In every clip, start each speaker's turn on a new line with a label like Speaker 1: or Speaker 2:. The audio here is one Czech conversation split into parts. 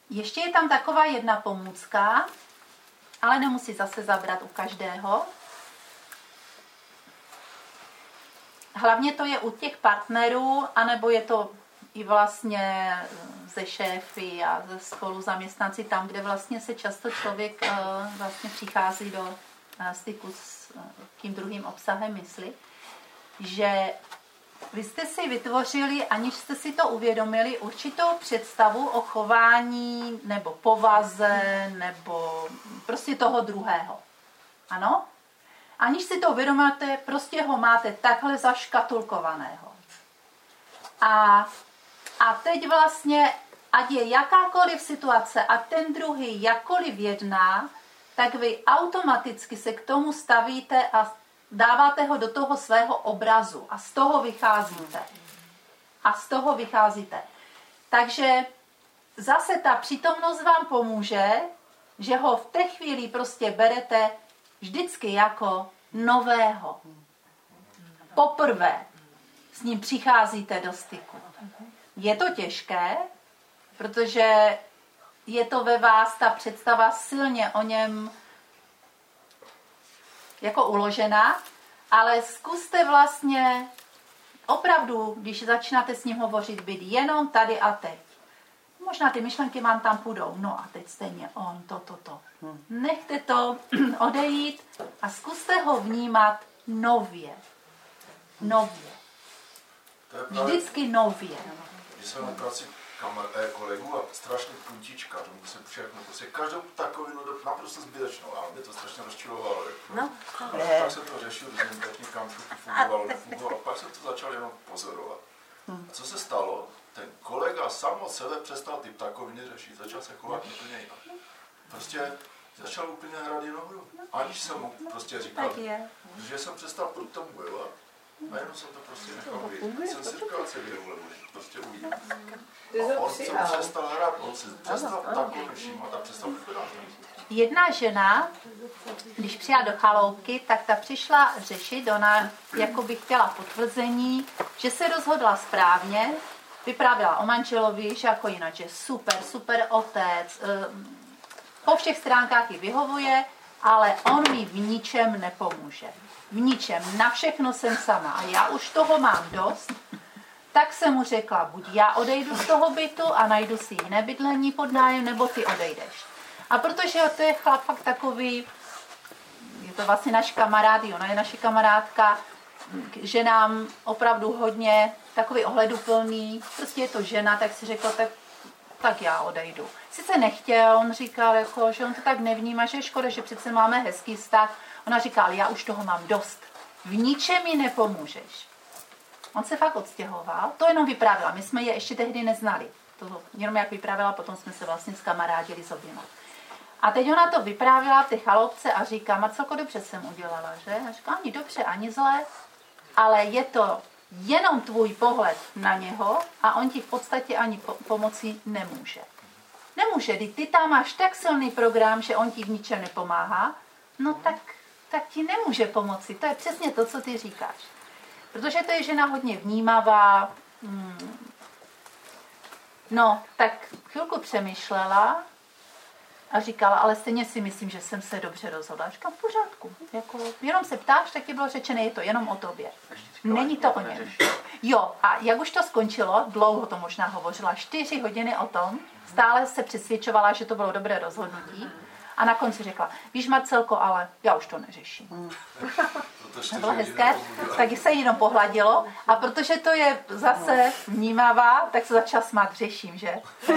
Speaker 1: ještě je tam taková jedna pomůcka, ale nemusí zase zabrat u každého. Hlavně to je u těch partnerů, anebo je to i vlastně ze šéfy a ze spoluzaměstnanci, tam, kde vlastně se často člověk vlastně přichází do styku s tím druhým obsahem mysli, že vy jste si vytvořili, aniž jste si to uvědomili, určitou představu o chování nebo povaze nebo prostě toho druhého. Ano? Aniž si to uvědomíte, prostě ho máte takhle zaškatulkovaného. A teď vlastně, ať je jakákoliv situace a ten druhý jakkoliv jedná, tak vy automaticky se k tomu stavíte a dáváte ho do toho svého obrazu a z toho vycházíte. Takže zase ta přítomnost vám pomůže, že ho v té chvíli prostě berete vždycky jako nového. Poprvé s ním přicházíte do styku. Je to těžké, protože je to ve vás ta představa silně o něm jako uložená, ale zkuste vlastně opravdu, když začínáte s ním hovořit, být jenom tady a teď. Možná ty myšlenky vám tam půjdou, no a teď stejně on, to. Nechte to odejít a zkuste ho vnímat nově. Vždycky nově.
Speaker 2: Když jsem na práci kolegu a strašně puntička, to musím všechno, prostě každou takovinu naprosto zbytečnou, ale mě to strašně rozčilovalo. No. Tak se to řešil, že někam fungovalo, nefungovalo, pak jsem to začal jenom pozorovat. A co se stalo? Ten kolega sám od sebe přestal ty ptakoviny řešit, začal se chovat úplně jinak. Prostě začal úplně hrát jinou hru. Aniž jsem mu prostě říkal, že jsem přestal proti tomu bojovat. A jenom jsem to prostě nechal být. Jsem si říkal, co je vůle, prostě uvidím. A on se přestal hrát, on se přestal takovým všímat a přestal vypadat.
Speaker 1: Jedna žena, když přijela do chaloupky, tak ta přišla řešit, ona jako by chtěla potvrzení, že se rozhodla správně, vyprávěla o manželovi, že jako jinak, že super otec, po všech stránkách ji vyhovuje, ale on mi v ničem nepomůže. V ničem, na všechno jsem sama a já už toho mám dost, tak jsem mu řekla, buď já odejdu z toho bytu a najdu si jiné bydlení pod nájem, nebo ty odejdeš. A protože to je chlap fakt takový, je to vlastně náš kamarád, ona je naše kamarádka, že nám opravdu hodně takový ohleduplný, prostě je to žena, tak si řekla, tak já odejdu. Sice nechtěl, on říkal, jako, že on to tak nevnímá, že je škoda, že přece máme hezký vztah. Ona říkala, já už toho mám dost. V ničem mi nepomůžeš. On se fakt odstěhoval, to jenom vyprávěla, my jsme je ještě tehdy neznali. To jenom jak vyprávěla, potom jsme se vlastně zkamarádili s oběma. A teď ona to vyprávěla v té chaloupce a říká, a celko dobře jsem udělala, že? A říká, ani dobře, ani zle, ale je to jenom tvůj pohled na něho a on ti v podstatě ani pomoci nemůže. Nemůže, ty tam máš tak silný program, že on ti v ničem nepomáhá, no tak ti nemůže pomoci. To je přesně to, co ty říkáš. Protože to je žena hodně vnímavá. No, tak chvilku přemýšlela a říkala, ale stejně si myslím, že jsem se dobře rozhodla. Říkám, v pořádku. Jako, jenom se ptáš, tak ti bylo řečené, je to jenom o tobě. Není to o něm. Jo, a jak už to skončilo, dlouho to možná hovořila, 4 hodiny o tom, stále se přesvědčovala, že to bylo dobré rozhodnutí. A na konci řekla, víš Marcelko, ale já už to neřeším. To bylo hezké, tak se jí jenom pohladilo a protože to je zase vnímavá, tak se začala smát, řeším, že?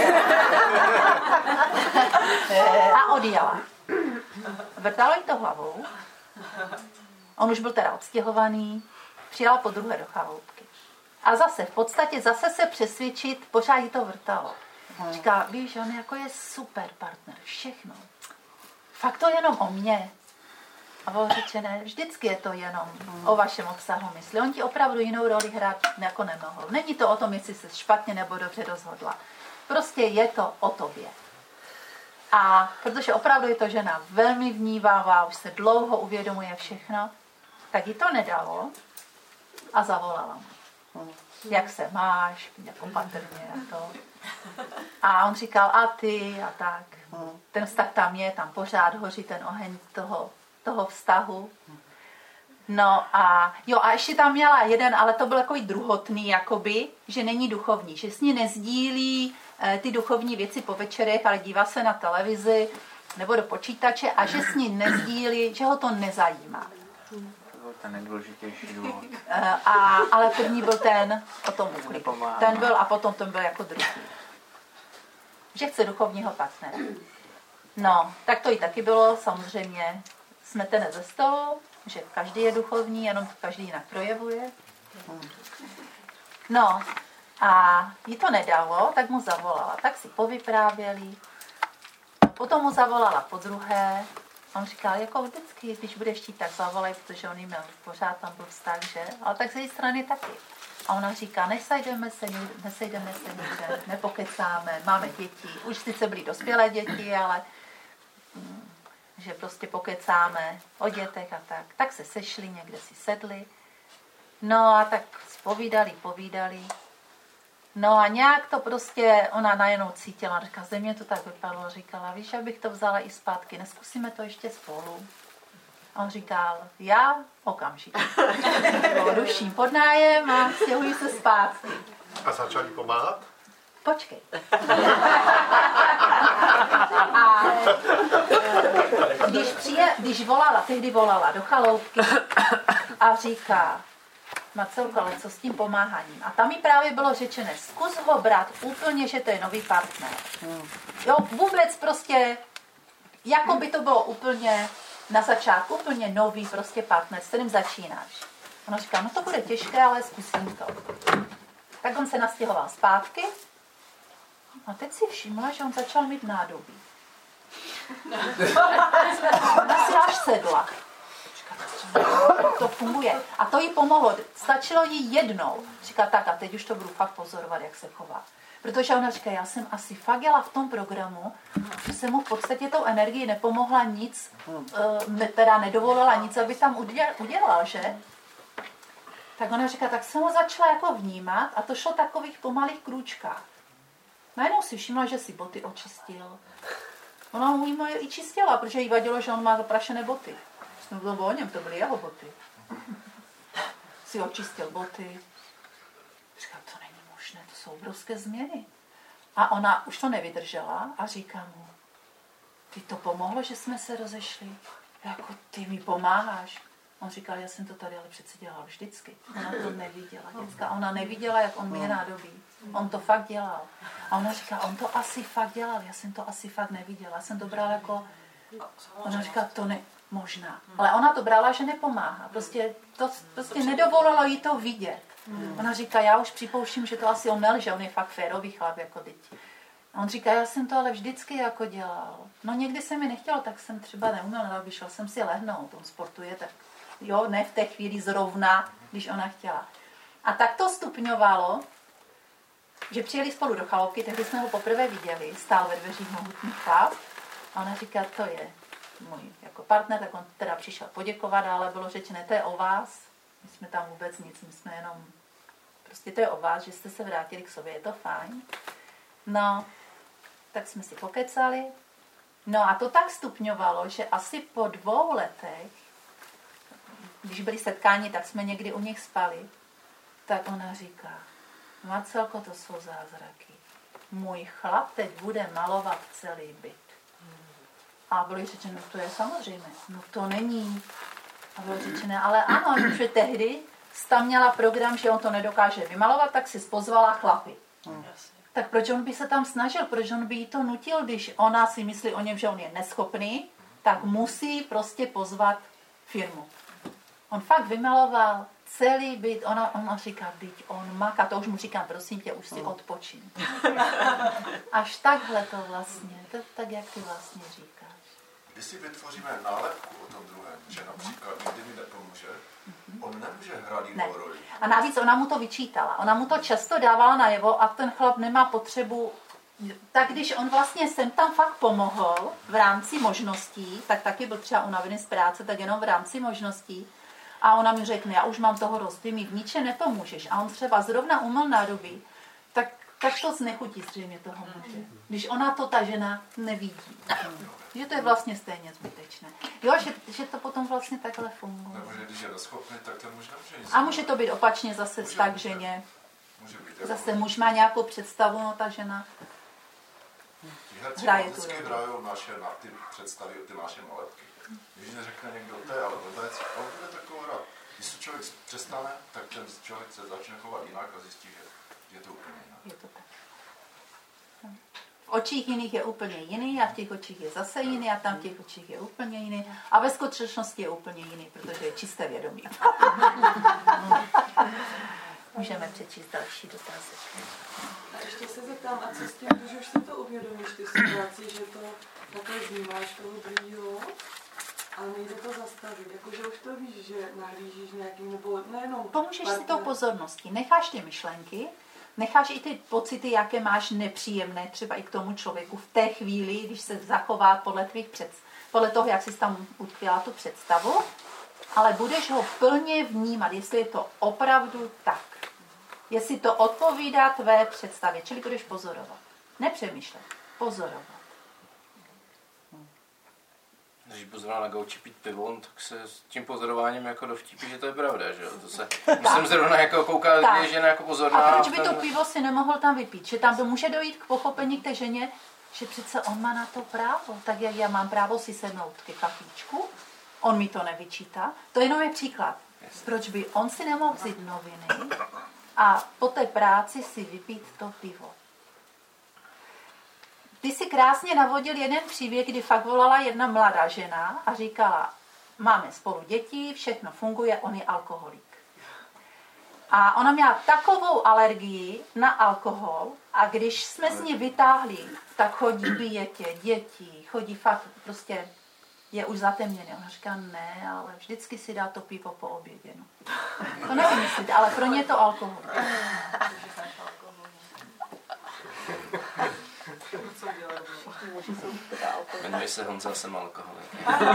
Speaker 1: A odjela. Vrtalo jí to hlavou. On už byl teda odstěhovaný, přijela po druhé do chaloupky. A zase, v podstatě zase se přesvědčit, pořád jí to vrtalo. Říká, víš, on jako je super partner, všechno. Fakt to je jenom o mně. A bylo řečené, vždycky je to jenom o vašem obsahu mysli. On ti opravdu jinou roli hrát jako nemohl. Není to o tom, jestli se špatně nebo dobře rozhodla. Prostě je to o tobě. A protože opravdu je to žena velmi vnímavá, už se dlouho uvědomuje všechno, tak jí to nedalo a zavolala mu. Jak se máš, jako patrně a to. A on říkal, a ty a tak. Ten vztah tam je, tam pořád hoří ten oheň toho vztahu. No a jo, a ještě tam měla jeden, ale to byl takový druhotný, jakoby, že není duchovní, že s ní nezdílí ty duchovní věci po večerech, ale dívá se na televizi nebo do počítače a že s ní nezdílí, že ho to nezajímá.
Speaker 3: To byl ten nejdůležitější důvod.
Speaker 1: Ale první byl ten o tom ukliku. Ten byl a potom ten byl jako druhý. Že chce duchovního partnera. No, tak to i taky bylo, samozřejmě smetene ze stolu, že každý je duchovní, jenom každý jinak projevuje. No a jí to nedalo, tak mu zavolala. Tak si povyprávěli. Potom mu zavolala podruhé. On říkal, jako vždycky, když budeš chtít, tak zavolej, protože on jí měl pořád, tam byl vztah, že? Ale tak z její strany taky. A ona říká, nesejdeme se nikde, nepokecáme, máme děti. Už sice byly dospělé děti, ale že prostě pokecáme o dětech a tak. Tak se sešli, někde si sedli. No a tak povídali. No a nějak to prostě ona najednou cítila. Říká, ze mě to tak vypadlo. Říkala, víš, abych to vzala i zpátky. Neskusíme to ještě spolu. A on říkal, já okamžitě. Ruším pod nájem a stěhuji se zpátky.
Speaker 4: A začali pomáhat?
Speaker 1: Počkej. A tehdy volala do chaloupky a říká, Marcelko, ale co s tím pomáháním? A tam mi právě bylo řečené, zkus ho brát úplně, že to je nový partner. Jo, vůbec prostě, jako by to bylo úplně na začátku, úplně nový prostě partner, s kterým začínáš. Ona říká, no to bude těžké, ale zkusím to. Tak on se nastěhoval zpátky a teď si všimla, že on začal mít nádobí. Ona si až sedla. To funguje. A to jí pomohlo. Stačilo jí jednou. Říká, tak a teď už to budu fakt pozorovat, jak se chová. Protože ona říká, já jsem asi fakt jela v tom programu, že jsem mu v podstatě tou energii nepomohla nic, teda nedovolila nic, aby tam udělal, že? Tak ona říká, tak jsem ho začala jako vnímat a to šlo takových pomalých krůčkách. Najednou si všimla, že si boty očistil. Ona mu je i čistila, protože jí vadilo, že on má zaprašené boty. To bylo o něm, to byly jeho boty. Si očistil boty. Říkám, to není možné, to jsou obrovské změny. A ona už to nevydržela a říká mu, ty to pomohlo, že jsme se rozešli? Jako ty mi pomáháš. On říkal, já jsem to tady ale přece dělal vždycky. Ona to neviděla, děcka. Ona neviděla, jak on mě nádobí. On to fakt dělal. A ona říká, on to asi fakt dělal, já jsem to asi fakt neviděla. Já jsem to brala jako... Ona říká, to ne... Možná. Ale ona to brala, že nepomáhá. Prostě nedovolilo jí to vidět. Ona říká, já už připouštím, že to asi on nelže, on je fakt férový chlap jako děti. A on říká, já jsem to ale vždycky jako dělal. No někdy se mi nechtělo, tak jsem třeba neuměl, nebo šel jsem si lehnout, on sportuje, tak jo, ne v té chvíli zrovna, když ona chtěla. A tak to stupňovalo, že přijeli spolu do chaloupky, tehdy jsme ho poprvé viděli, stál ve dveřích mohutný chlap a ona říká, to je můj jako partner, tak on teda přišel poděkovat, ale bylo řečené, to je o vás, my jsme tam vůbec nic, my jsme jenom, prostě to je o vás, že jste se vrátili k sobě, je to fajn. No, tak jsme si pokecali, no a to tak stupňovalo, že asi po 2 letech, když byli setkáni, tak jsme někdy u nich spali, tak ona říká, Marcelko, to jsou zázraky. Můj chlap teď bude malovat celý byt. A bylo řečeno, no to je samozřejmě, no to není. A bylo řečeno, ale ano, že tehdy tam měla program, že on to nedokáže vymalovat, tak si pozvala chlapy. Tak proč on by se tam snažil, proč on by jí to nutil, když ona si myslí o něm, že on je neschopný, tak musí prostě pozvat firmu. On fakt vymaloval celý byt, ona říká, byť on maká, to už mu říkám, prosím tě, už si odpočin. Až takhle to vlastně, to tak, jak ty vlastně říkáš.
Speaker 2: Když si vytvoříme nálepku o tom druhém, že například nikdy mi nepomůže, on nemůže hrát jinou roli.
Speaker 1: A navíc ona mu to vyčítala. Ona mu to často dávala najevo a ten chlap nemá potřebu. Tak když on vlastně sem tam fakt pomohl v rámci možností, tak taky byl třeba unavený z práce, tak jenom v rámci možností. A ona mi řekne, já už mám toho rost, ty mi v ničem nepomůžeš. A on třeba zrovna umyl nádobí, tak tak to znechutí zřejmě toho muže. Když ona to ta žena nevidí. Že to je vlastně stejně zbytečné. Jo, že to potom vlastně takhle funguje.
Speaker 2: Nebo že když je neschopný, tak ten muž nemůže nic.
Speaker 1: A může to být opačně zase vztah k ženě. Zase muž má nějakou představu, no ta žena
Speaker 2: hraje tu roli. Hrajou na ty představy, ty naše maletky. Když neřekne někdo, to je ale vůbec, on bude takovou hrát. Když se člověk přestane, tak ten člověk se začne chovat jinak a zjistí, že je to úplně jinak.
Speaker 1: Je to tak. V očích jiných je úplně jiný a v těch očích je zase jiný a tam v těch očích je úplně jiný a ve skutečnosti je úplně jiný, protože je čisté vědomí. Můžeme přečíst další dotazy.
Speaker 5: A ještě se zeptám, a co s tím, když už si to uvědomíš, ty situaci, že to takhle vnímáš toho druhého, ale nejde to zastavit, jakože už to víš, že nahlížíš nějakým, nebo nejenom
Speaker 1: pomůžeš si tou pozorností, necháš ty myšlenky, necháš i ty pocity, jaké máš nepříjemné, třeba i k tomu člověku v té chvíli, když se zachová podle toho, jak jsi tam utkvěla tu představu, ale budeš ho plně vnímat, jestli je to opravdu tak. Jestli to odpovídá tvé představě, čili budeš pozorovat. Nepřemýšlet, pozorovat.
Speaker 6: Když pozoroval na gauči pít pivo, tak se s tím pozorováním jako dovtípí, že to je pravda, že jo? To se musím zrovna jako koukat, jak je žena jako pozorná.
Speaker 1: A proč by to pivo si nemohl tam vypít? Že tam může dojít k pochopení k té ženě, že přece on má na to právo. Tak jak já mám právo si sednout ke kafíčku, on mi to nevyčítá. To jenom je příklad. Proč by on si nemohl vzít noviny a po té práci si vypít to pivo? Ty si krásně navodil jeden příběh, kdy fakt volala jedna mladá žena a říkala, máme spolu děti, všechno funguje, on je alkoholik. A ona měla takovou alergii na alkohol a když jsme z ní vytáhli, tak chodí bětě, děti, chodí fakt, prostě je už zatemněný. Ona říká, ne, ale vždycky si dá to pivo po obědě. No. To nevymyslíte, ale pro ně je to alkohol.
Speaker 6: Jmenuji se Honza, jsem alkoholik.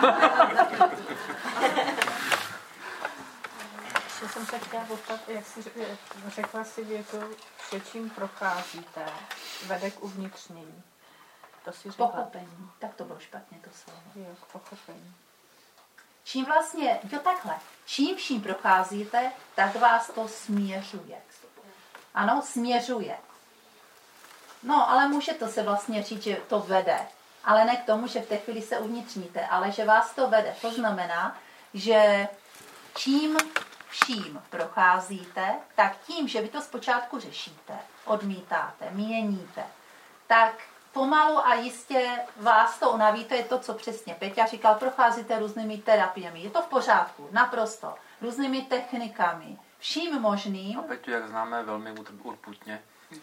Speaker 7: Já jsem se chtěla zeptat, jak jsi řekla si větu, že čím procházíte, vede k uvnitřnění. To si řekla.
Speaker 1: Pochopení. Tak to bylo špatně to slovo.
Speaker 7: Jo, k pochopení.
Speaker 1: Čím vlastně, jo takhle, čím vším procházíte, tak vás to směřuje. Ano, směřuje. No, ale může to se vlastně říct, že to vede. Ale ne k tomu, že v té chvíli se uvnitřníte, ale že vás to vede. To znamená, že čím vším procházíte, tak tím, že vy to zpočátku řešíte, odmítáte, měníte, tak pomalu a jistě vás to unaví, to je to, co přesně Peťa říkal, procházíte různými terapiemi. Je to v pořádku, naprosto. Různými technikami, vším možným.
Speaker 3: A Peťu, jak známe, velmi urputně.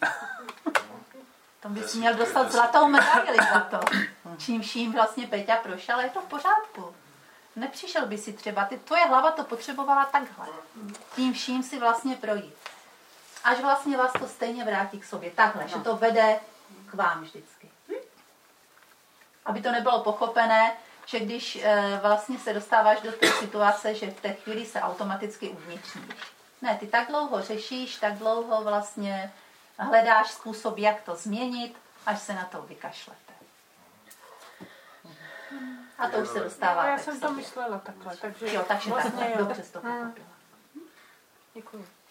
Speaker 1: To bys měl dostat zlatou medaili za to. Čím vším vlastně Peťa prošel, je to v pořádku. Nepřišel by si třeba, tvoje hlava to potřebovala takhle. Tím vším si vlastně projít. Až vlastně vás to stejně vrátí k sobě. Takhle, že to vede k vám vždycky. Aby to nebylo pochopené, že když vlastně se dostáváš do té situace, že v té chvíli se automaticky uvnitřníš. Ne, ty tak dlouho řešíš, tak dlouho vlastně hledáš způsob, jak to změnit, až se na to vykašlete. A to už se dostává.
Speaker 7: Já jsem to myslela takhle, takže
Speaker 1: jo, takže
Speaker 7: vlastně
Speaker 1: takhle, dobře jsi to pochopila.
Speaker 7: Děkuji.